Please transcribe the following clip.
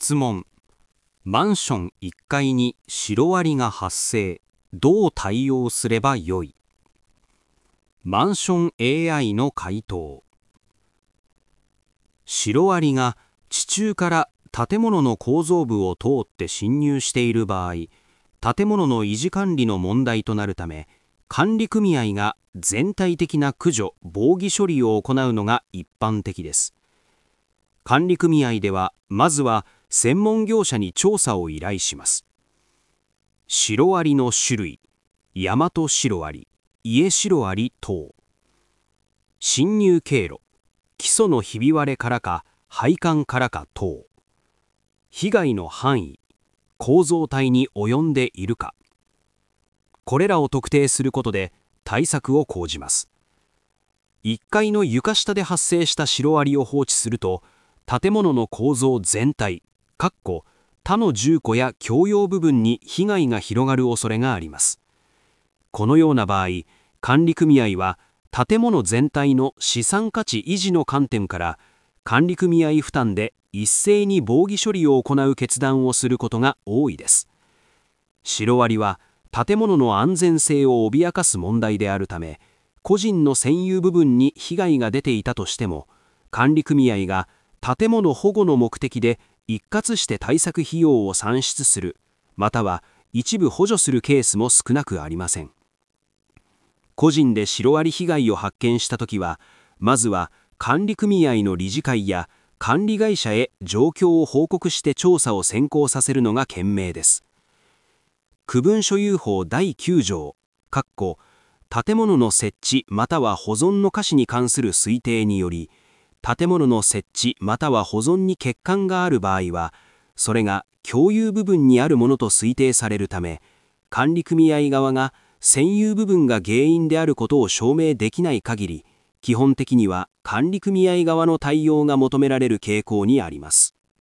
質問。マンション1階にシロアリが発生。どう対応すればよい？マンション AI の回答。シロアリが地中から建物の構造部を通って侵入している場合、建物の維持管理の問題となるため、管理組合が全体的な駆除・防御処理を行うのが一般的です。管理組合では、まずは専門業者に調査を依頼します。シロアリの種類、ヤマトシロアリ、イエシロアリ等。侵入経路、基礎のひび割れからか配管からか等。被害の範囲、構造体に及んでいるか。これらを特定することで対策を講じます。1階の床下で発生したシロアリを放置すると、建物の構造全体、他の住戸や共用部分に被害が広がる恐れがあります。このような場合、管理組合は建物全体の資産価値維持の観点から、管理組合負担で一斉に防御処理を行う決断をすることが多いです。シロアリは建物の安全性を脅かす問題であるため、個人の占有部分に被害が出ていたとしても、管理組合が建物保護の目的で一括して対策費用を算出する、または一部補助するケースも少なくありません。個人でシロアリ被害を発見したときは、まずは管理組合の理事会や管理会社へ状況を報告して調査を先行させるのが賢明です。区分所有法第9条、建物の設置または保存の可視に関する推定により、建物の設置または保存に欠陥がある場合は、それが共有部分にあるものと推定されるため、管理組合側が占有部分が原因であることを証明できない限り、基本的には管理組合側の対応が求められる傾向にあります。